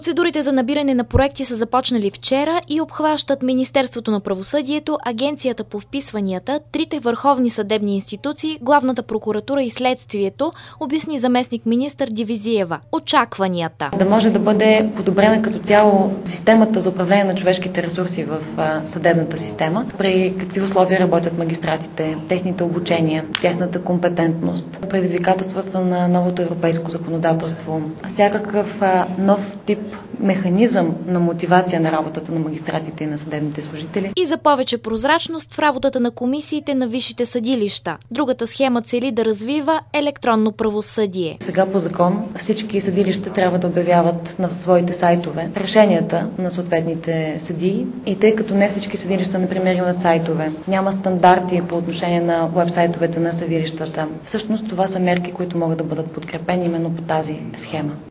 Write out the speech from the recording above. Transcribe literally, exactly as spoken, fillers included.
Процедурите за набиране на проекти са започнали вчера и обхващат Министерството на правосъдието, Агенцията по вписванията, трите върховни съдебни институции, Главната прокуратура и следствието, обясни заместник-министър Дивизиева. Очакванията. Да може да бъде подобрена като цяло системата за управление на човешките ресурси в съдебната система, при какви условия работят магистратите, техните обучения, тяхната компетентност, предизвикателствата на новото европейско законодателство, всякакъв нов тип механизъм на мотивация на работата на магистратите и на съдебните служители. И за повече прозрачност в работата на комисиите на висшите съдилища. Другата схема цели да развива електронно правосъдие. Сега по закон всички съдилища трябва да обявяват на своите сайтове решенията на съответните съдии и тъй като не всички съдилища, например, имат сайтове, няма стандарти по отношение на уебсайтовете на съдилищата. Всъщност това са мерки, които могат да бъдат подкрепени именно по тази схема.